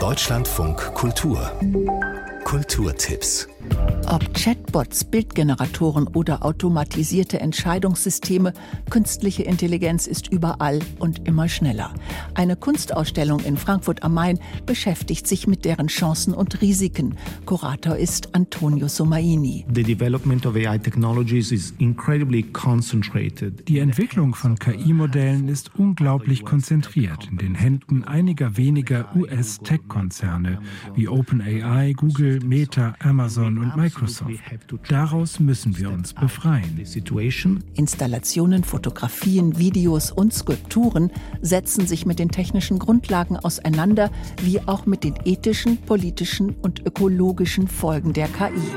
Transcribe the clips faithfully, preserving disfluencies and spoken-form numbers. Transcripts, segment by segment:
Deutschlandfunk Kultur. Kulturtipps. Ob Chatbots, Bildgeneratoren oder automatisierte Entscheidungssysteme, künstliche Intelligenz ist überall und immer schneller. Eine Kunstausstellung in Frankfurt am Main beschäftigt sich mit deren Chancen und Risiken. Kurator ist Antonio Somaini. The development of A I technologies is incredibly concentrated. Die Entwicklung von K I-Modellen ist unglaublich konzentriert in den Händen einiger weniger U S-Tech-Konzerne wie OpenAI, Google, Meta, Amazon und Microsoft. Daraus müssen wir uns befreien. Installationen, Fotografien, Videos und Skulpturen setzen sich mit den technischen Grundlagen auseinander, wie auch mit den ethischen, politischen und ökologischen Folgen der K I.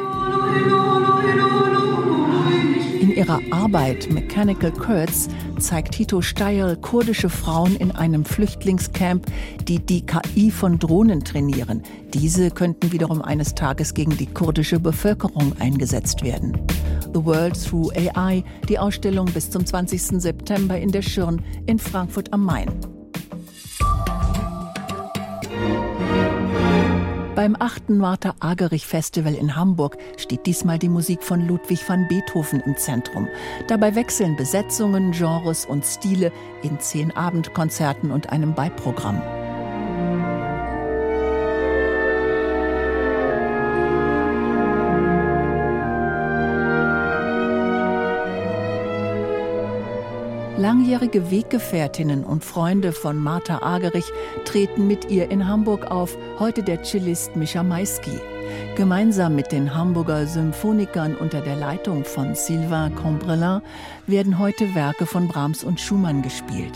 In ihrer Arbeit Mechanical Kurds zeigt Hito Steyerl kurdische Frauen in einem Flüchtlingscamp, die die K I von Drohnen trainieren. Diese könnten wiederum eines Tages gegen die kurdische Bevölkerung eingesetzt werden. The World Through A I, die Ausstellung bis zum zwanzigsten September in der Schirn in Frankfurt am Main. Beim achten Martha Argerich Festival in Hamburg steht diesmal die Musik von Ludwig van Beethoven im Zentrum. Dabei wechseln Besetzungen, Genres und Stile in zehn Abendkonzerten und einem Beiprogramm. Langjährige Weggefährtinnen und Freunde von Martha Argerich treten mit ihr in Hamburg auf, heute der Cellist Mischa Maisky. Gemeinsam mit den Hamburger Symphonikern unter der Leitung von Sylvain Combrelin werden heute Werke von Brahms und Schumann gespielt.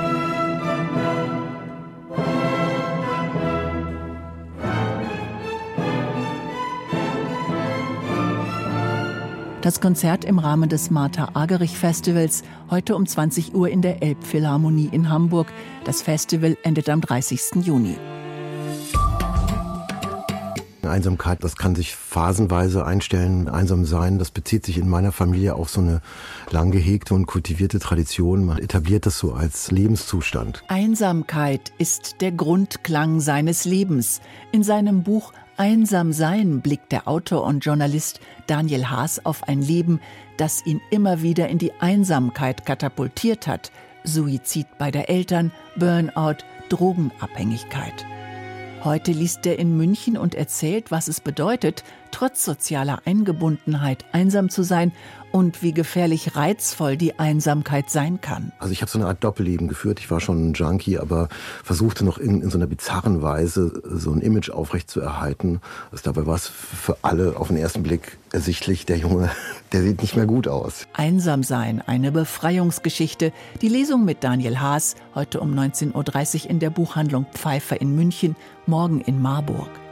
Das Konzert im Rahmen des Martha Argerich Festivals heute um zwanzig Uhr in der Elbphilharmonie in Hamburg. Das Festival endet am dreißigsten Juni. Einsamkeit, das kann sich phasenweise einstellen. Einsam sein, das bezieht sich in meiner Familie auf so eine lang gehegte und kultivierte Tradition. Man etabliert das so als Lebenszustand. Einsamkeit ist der Grundklang seines Lebens. In seinem Buch Einsam sein blickt der Autor und Journalist Daniel Haas auf ein Leben, das ihn immer wieder in die Einsamkeit katapultiert hat. Suizid beider Eltern, Burnout, Drogenabhängigkeit. Heute liest er in München und erzählt, was es bedeutet, trotz sozialer Eingebundenheit einsam zu sein und wie gefährlich reizvoll die Einsamkeit sein kann. Also ich habe so eine Art Doppelleben geführt. Ich war schon ein Junkie, aber versuchte noch in, in so einer bizarren Weise so ein Image aufrechtzuerhalten. Also dabei war es für alle auf den ersten Blick ersichtlich, der Junge, der sieht nicht mehr gut aus. Einsam sein, eine Befreiungsgeschichte. Die Lesung mit Daniel Haas, heute um neunzehn Uhr dreißig in der Buchhandlung Pfeiffer in München, morgen in Marburg.